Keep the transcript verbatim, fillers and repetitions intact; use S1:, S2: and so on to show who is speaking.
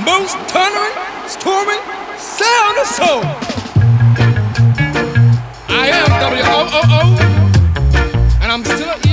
S1: most thundering, storming sound of soul. I am W O O O, and I'm still